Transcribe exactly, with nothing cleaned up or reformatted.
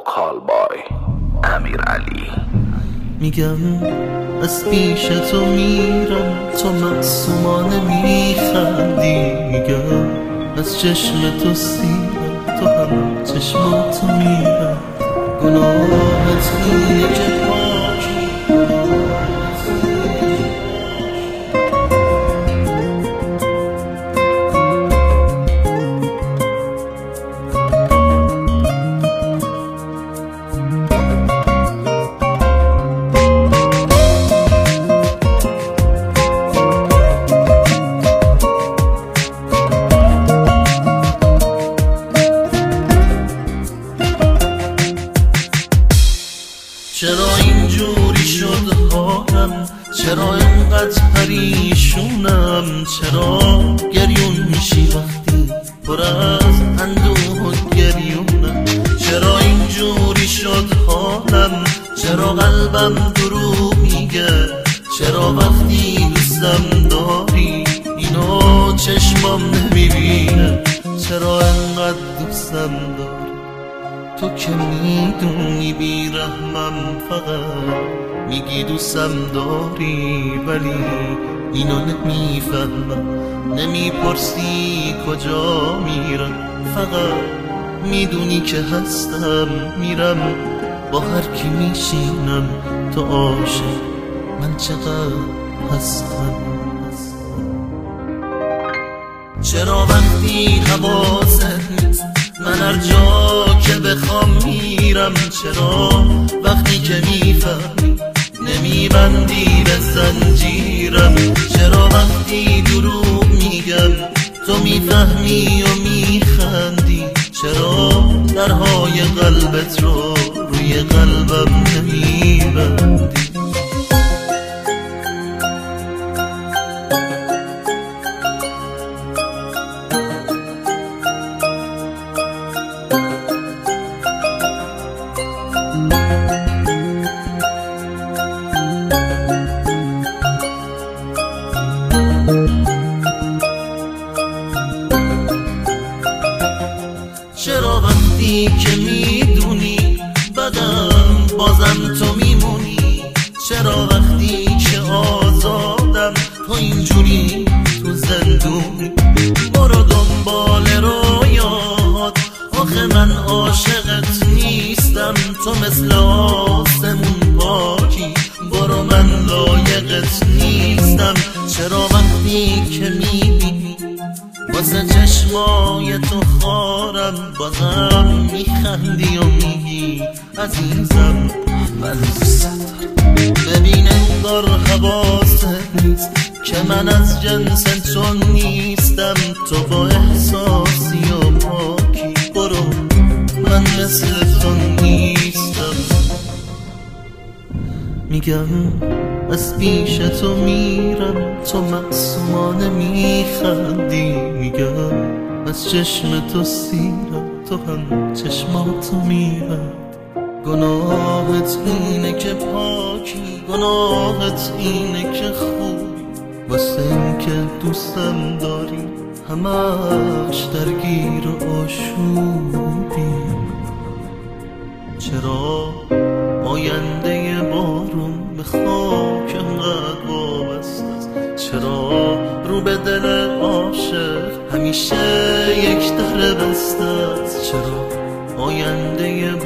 وکال بای امیر علی. میگم از پیش تو میرم تو معصومانه میخندی، میگم از چشم تو سیرم تو هم چشماتو میرم، گناهت اینه که پاکی چرا اینجوری شد حالم، چرا اینقدر پریشونم، چرا گریون میشی وقتی پر از اندوه و گریونم، چرا اینجوری شد حالم، چرا قلبم دروغ میگه، چرا وقتی دوستم داری اینو چشمام نمیبینه، چرا اینقدر دوستم داری تو که میدونی بیرحمم، فقط میگی دوستم داری ولی اینو نمیفهمم، نمیپرسی کجا میرم، فقط میدونی که هستم، میرم با هر کی میشینم، تو عاشق من چقدر هستم. چرا وقتی حواست نیست من هر جا که بخوام میرم، چرا وقتی که میفهمی نمیبندی به زنجیرم، چرا وقتی دروغ میگم تو میفهمی و میخندی، چرا درهای قلبت رو روی قلبم نمیبندی. چرا وقتی که میدونی بدم بازم تو میمونی، چرا وقتی که آزادم تو اینجوری تو زندونی، برو دنبال رویات آخه من عاشقت نیستم، تو مثل آسمون پاکی برو من لایقت نیستم، چرا وقتی که میبینی واسه چشمای تو خارم بازم میخندی و میگی عزیزم من دوست دارم، ببین انگار حواست نیست که من از جنس تو نیستم، تو با احساسی و پاکی برو من مثل تو نیستم. میگم از پیش تو میرم تو معصومانه میخندی، میگم از چشم تو سیرم تو هم چشماتو میرم، گناهت اینه که پاکی، گناهت اینه که خوبی، واسه این که دوستم داری همش درگیر و آشوبی. چرا آینده بارون به خاک انقدر وابسته است، چرا رو به دل عاشق همیشه یک در بسته است، چرا آینده